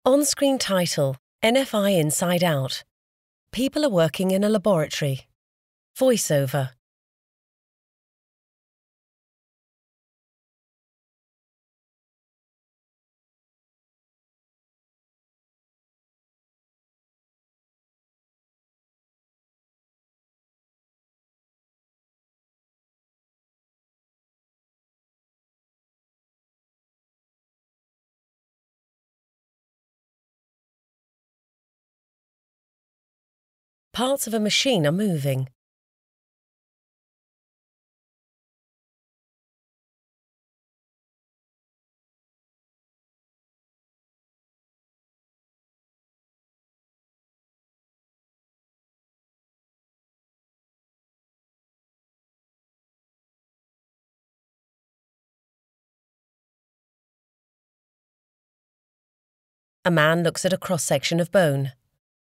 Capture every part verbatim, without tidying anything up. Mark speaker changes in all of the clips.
Speaker 1: On-screen title, N F I Inside Out. People are working in a laboratory. Voiceover. Parts of a machine are moving. A man looks at a cross-section of bone.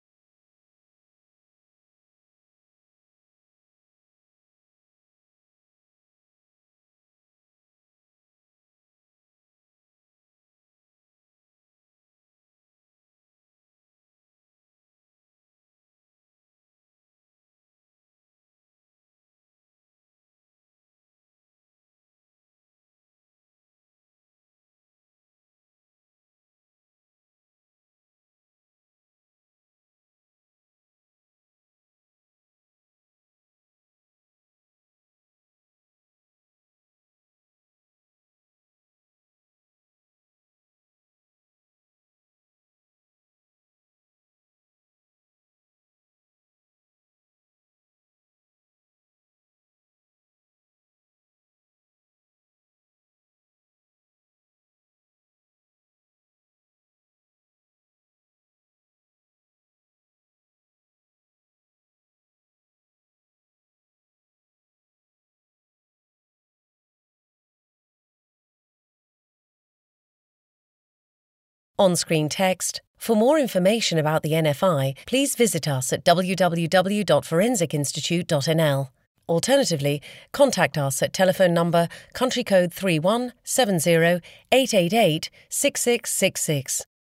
Speaker 1: On-screen text. For more information about the N F I, please visit us at w w w dot forensic institute dot n l. Alternatively, contact us at telephone number country code three one seven zero eight eight eight six six six six.